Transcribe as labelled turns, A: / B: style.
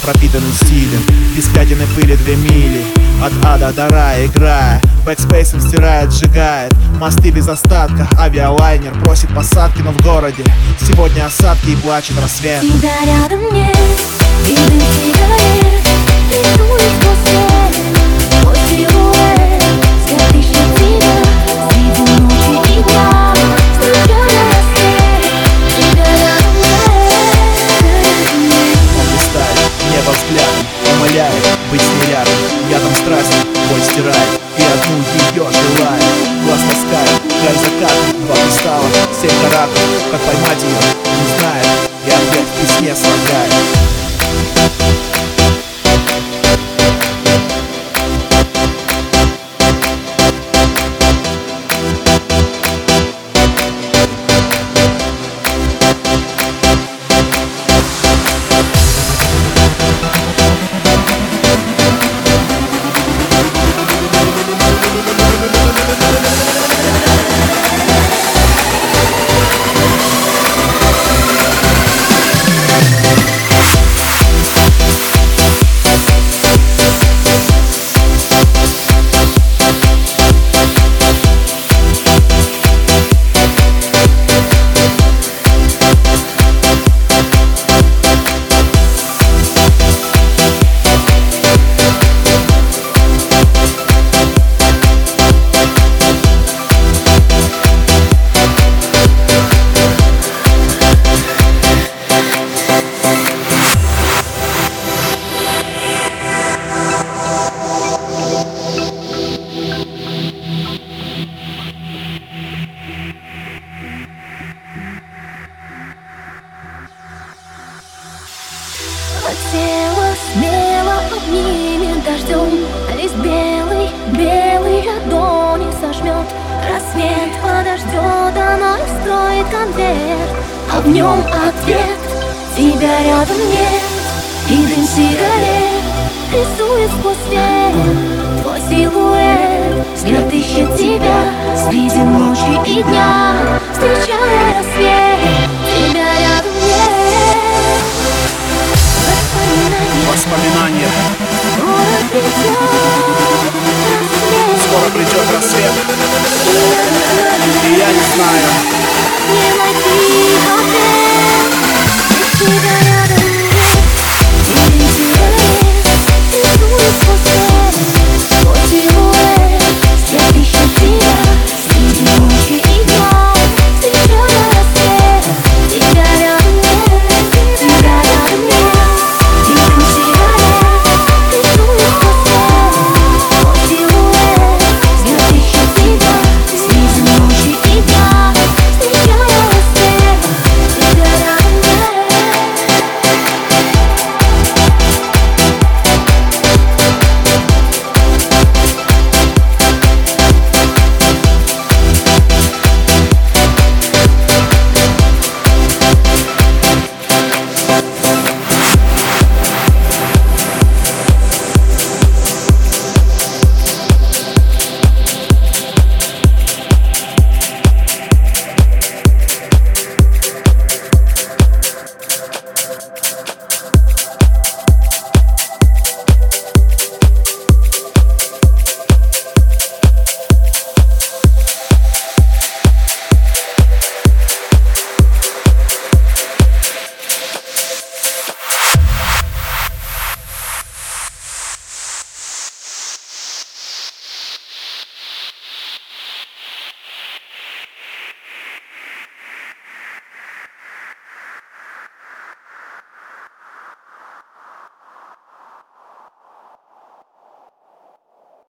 A: пропитанный стилем. Без пятен и пыли 2 мили, от ада до рая играя. Бэкспейсом стирает, сжигает мосты без остатка. Авиалайнер просит посадки, но в городе сегодня осадки и плачет рассвет.
B: Тебя рядом нет, и дым сигарет рисует сквозь свет. Твой силуэт, взгляд ищет тебя среди ночи и дня, встречая рассвет. Тебя рядом нет.
A: Он листает небо взглядом, умоляет быть с ней рядом. Ядом страсти боль стирает и одну ее желает. Глаз ласкает, край заката, 2 кристалла, 7 каратов. Как поймать ее, не знает, и опять в письме слагает.
B: Хотела смело обнимет дождем, лист белый, белый ладони сожмет. Рассвет подождет, она и строит конверт, а в нем ответ. Тебя рядом нет, и дым сигарет рисует сквозь свет. Твой силуэт, взгляд ищет тебя среди ночи и дня, встречая рассвет.